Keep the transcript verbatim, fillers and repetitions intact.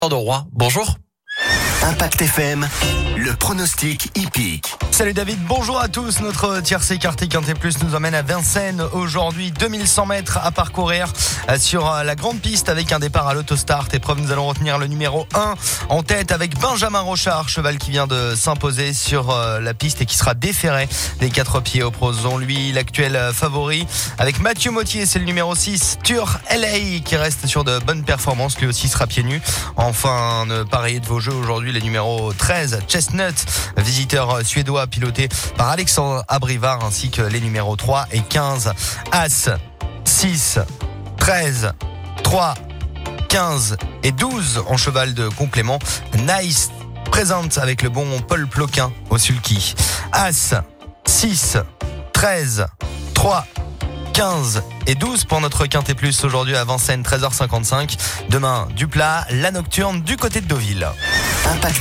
de Roi. Bonjour. Impact F M, le pronostic hippique. Salut David, bonjour à tous. Notre tiercé écarté Quintet Plus nous emmène à Vincennes aujourd'hui. deux mille cent mètres à parcourir sur la grande piste avec un départ à l'autostart. Épreuve, nous allons retenir le numéro un en tête avec Benjamin Rochard, cheval qui vient de s'imposer sur la piste et qui sera déféré des quatre pieds au proson. Lui, l'actuel favori avec Mathieu Mottier, c'est le numéro six, Tur L A, qui reste sur de bonnes performances. Lui aussi sera pieds nus. Enfin, ne pariez de vos jeux aujourd'hui, les numéros treize, Chestnut, visiteur suédois piloté par Alexandre Abrivard, ainsi que les numéros trois et quinze, As, six, treize, trois, quinze et douze en cheval de complément. Nice présente avec le bon Paul Ploquin au sulky. As, six, treize, trois, quinze et douze pour notre Quintet Plus aujourd'hui à Vincennes, treize heures cinquante-cinq. Demain, du plat, la nocturne du côté de Deauville. Impact